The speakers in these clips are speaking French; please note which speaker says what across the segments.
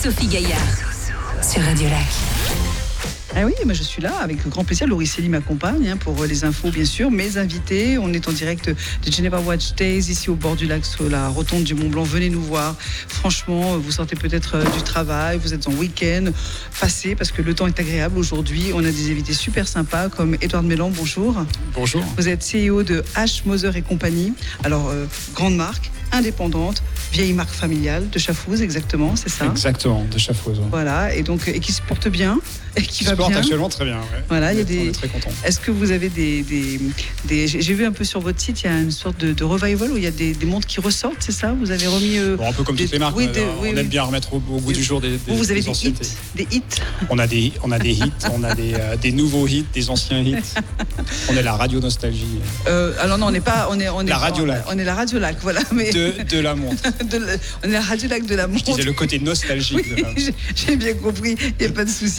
Speaker 1: Sophie Gaillard sur Radio Lac.
Speaker 2: Ah oui, je suis là avec grand plaisir. Laurie Célie m'accompagne pour les infos, bien sûr. Mes invités, on est en direct de Geneva Watch Days, ici au bord du lac, sur la rotonde du Mont Blanc. Venez nous voir. Franchement, vous sortez peut-être du travail, vous êtes en week-end. Passez, parce que le temps est agréable aujourd'hui. On a des invités super sympas, comme Edouard Mélan, bonjour.
Speaker 3: Bonjour.
Speaker 2: Vous êtes CEO de H. Moser et compagnie. Alors, grande marque, indépendante, vieille marque familiale de Chafouz, exactement, c'est ça?
Speaker 3: Exactement, de Chafouz. Ouais.
Speaker 2: Voilà, et donc, et qui se porte bien, et qui va bien.
Speaker 3: Actuellement très bien. Ouais.
Speaker 2: Voilà, il y a
Speaker 3: On est très contents.
Speaker 2: Est-ce que vous avez des... J'ai vu un peu sur votre site, il y a une sorte de revival où il y a des montres qui ressortent, c'est ça? Vous avez remis...
Speaker 3: Bon, un peu comme toutes les marques, on aime bien remettre au goût du jour des
Speaker 2: vous avez
Speaker 3: anciennetés.
Speaker 2: Des hits.
Speaker 3: On a des hits, on a des nouveaux hits, des anciens hits. On est la radio nostalgie.
Speaker 2: Alors non, on n'est pas... On est
Speaker 3: la Radio Lac.
Speaker 2: On est la Radio Lac, voilà. Mais...
Speaker 3: De la montre.
Speaker 2: On est la Radio Lac de la montre.
Speaker 3: Je disais le côté nostalgique de la montre.
Speaker 2: J'ai bien compris, il n'y a pas de souci.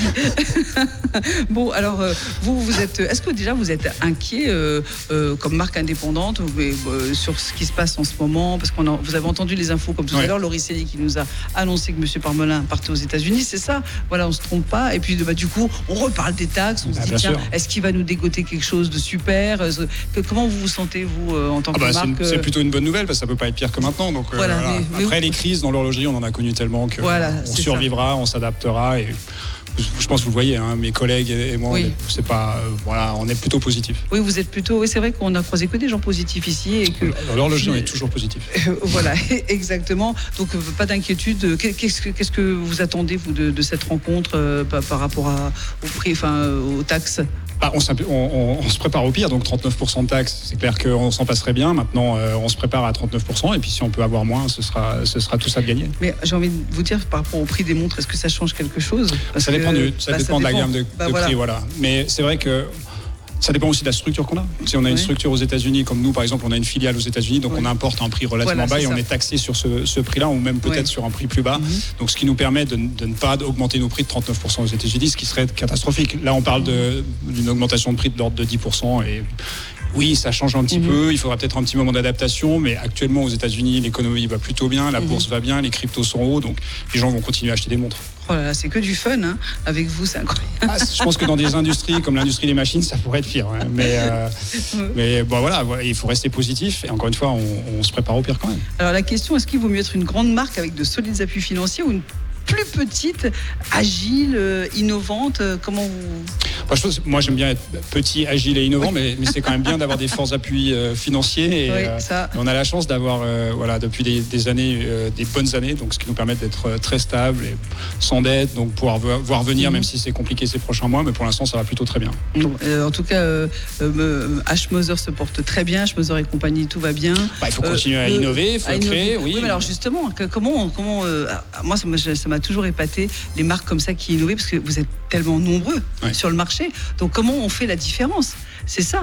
Speaker 2: Bon, alors, vous êtes... Est-ce que déjà vous êtes inquiet comme marque indépendante sur ce qui se passe en ce moment? Parce vous avez entendu les infos comme tout à l'heure, Laurie Célie qui nous a annoncé que M. Parmelin partait aux États-Unis, c'est ça? Voilà, on ne se trompe pas. Et puis, du coup, on reparle des taxes. On se dit, tiens, est-ce qu'il va nous dégoter quelque chose de super? Comment vous vous sentez, vous, en tant que marque? C'est
Speaker 3: plutôt une bonne nouvelle, parce que ça ne peut pas être pire que maintenant. Donc, voilà. Après, les crises dans l'horlogerie, on en a connu tellement qu'on survivra, on s'adaptera. Et je pense que vous le voyez, mes collègues et moi, on est plutôt positifs.
Speaker 2: Oui, vous êtes plutôt... Oui, c'est vrai qu'on a croisé que des gens positifs ici. Et que
Speaker 3: dans l'horlogerie, on est toujours positif.
Speaker 2: Voilà, exactement. Donc, pas d'inquiétude. Qu'est-ce que vous attendez, vous, de cette rencontre par rapport au prix, aux taxes?
Speaker 3: On se prépare au pire, donc 39% de taxes, c'est clair qu'on s'en passerait bien. Maintenant, on se prépare à 39%, et puis si on peut avoir moins, ce sera tout ça de gagner.
Speaker 2: Mais j'ai envie de vous dire, par rapport au prix des montres, est-ce que ça change quelque chose?
Speaker 3: Ça dépend de la gamme de prix, voilà. Mais c'est vrai que ça dépend aussi de la structure qu'on a. Si on a une structure aux États-Unis, comme nous, par exemple, on a une filiale aux États-Unis, donc on importe un prix relativement bas et on est taxé sur ce prix-là, ou même peut-être sur un prix plus bas. Donc, ce qui nous permet de ne pas augmenter nos prix de 39% aux États-Unis, ce qui serait catastrophique. Là, on parle d'une augmentation de prix de l'ordre de 10%. Et oui, ça change un petit peu. Il faudra peut-être un petit moment d'adaptation, mais actuellement, aux États-Unis, l'économie va plutôt bien, la bourse va bien, les cryptos sont hauts, donc les gens vont continuer à acheter des montres.
Speaker 2: Oh là là, c'est que du fun, avec vous, c'est incroyable.
Speaker 3: Je pense que dans des industries comme l'industrie des machines, ça pourrait être pire. Mais bon, voilà, il faut rester positif. Et encore une fois, on se prépare au pire quand même.
Speaker 2: Alors la question, est-ce qu'il vaut mieux être une grande marque avec de solides appuis financiers ou une plus petite, agile, innovante? Comment vous...
Speaker 3: Moi, j'aime bien être petit, agile et innovant, mais c'est quand même bien d'avoir des forts appuis financiers. Et, on a la chance d'avoir, depuis des années, des bonnes années, donc ce qui nous permet d'être très stable et sans dette, donc pouvoir voir venir, même si c'est compliqué ces prochains mois, mais pour l'instant, ça va plutôt très bien.
Speaker 2: En tout cas, H. Moser se porte très bien, H. Moser et compagnie, tout va bien.
Speaker 3: Il faut continuer à innover, il faut créer.
Speaker 2: Oui, mais alors justement, comment moi, ça m'a toujours épaté, les marques comme ça qui innovent, parce que vous êtes tellement nombreux sur le marché. Donc comment on fait la différence? C'est ça.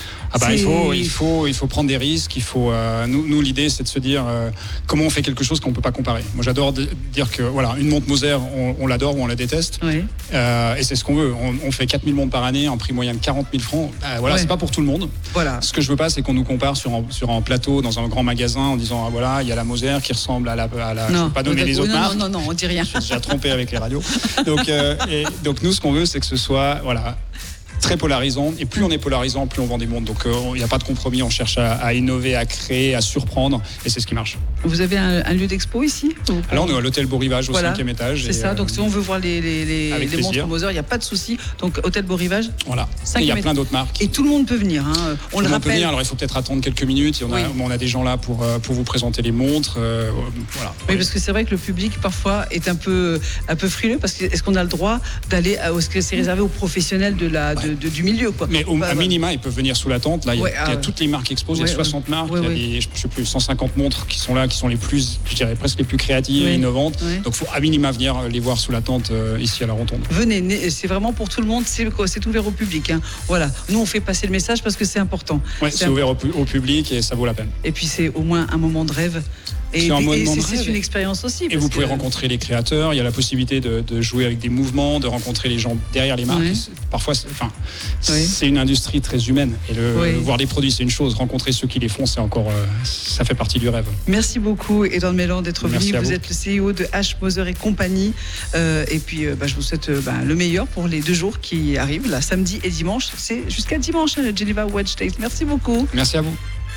Speaker 3: Il faut prendre des risques. Nous, l'idée, c'est de se dire comment on fait quelque chose qu'on peut pas comparer. Moi, j'adore dire que une montre Moser, on l'adore ou on la déteste. Oui. Et c'est ce qu'on veut. On fait 4000 montres par année, un prix moyen de 40 000 francs. C'est pas pour tout le monde. Voilà. Ce que je veux pas, c'est qu'on nous compare sur un plateau dans un grand magasin en disant il y a la Moser qui ressemble à la je ne vais pas nommer les autres marques.
Speaker 2: Non, on dit rien.
Speaker 3: Je suis déjà trompé avec les radios. Donc nous, ce qu'on veut, c'est que ce soit très polarisant, et plus on est polarisant, plus on vend des montres. Donc il n'y a pas de compromis, on cherche à innover, à créer, à surprendre, et c'est ce qui marche.
Speaker 2: Vous avez un lieu d'expo ici?
Speaker 3: Alors on est à l'hôtel Beau Rivage, au 5e étage.
Speaker 2: C'est ça, donc si on veut voir les montres Moser, il n'y a pas de souci. Donc hôtel Beau Rivage,
Speaker 3: voilà. Il y a plein d'autres marques.
Speaker 2: Et tout le monde peut venir, on le rappelle.
Speaker 3: Alors il faut peut-être attendre quelques minutes, on a des gens là pour vous présenter les montres.
Speaker 2: Oui, parce que c'est vrai que le public parfois est un peu frileux, parce que est-ce qu'on a le droit d'aller, est-ce que c'est réservé aux professionnels du milieu, quoi?
Speaker 3: Mais à minima, ils peuvent venir sous la tente. Là, il y a toutes les marques exposées, il y a 60 marques, il y a je sais plus, 150 montres qui sont là, qui sont les plus, je dirais presque les plus créatives et innovantes. Donc, il faut à minima venir les voir sous la tente ici à la Rotonde.
Speaker 2: Venez, c'est vraiment pour tout le monde, c'est ouvert au public. Voilà, nous on fait passer le message parce que c'est important.
Speaker 3: C'est ouvert au public et ça vaut la peine.
Speaker 2: Et puis c'est au moins un moment de rêve. Et c'est une expérience aussi.
Speaker 3: Et vous pouvez rencontrer les créateurs, il y a la possibilité de jouer avec des mouvements, de rencontrer les gens derrière les marques. Parfois, c'est une industrie très humaine. Et voir les produits, c'est une chose. Rencontrer ceux qui les font, c'est encore, ça fait partie du rêve.
Speaker 2: Merci beaucoup, Edouard Mélan, d'être venu. Vous êtes le CEO de H. Moser et compagnie. Et puis, je vous souhaite le meilleur pour les 2 jours qui arrivent, là, samedi et dimanche. C'est jusqu'à dimanche, le Geneva Watch Days. Merci beaucoup.
Speaker 3: Merci à vous.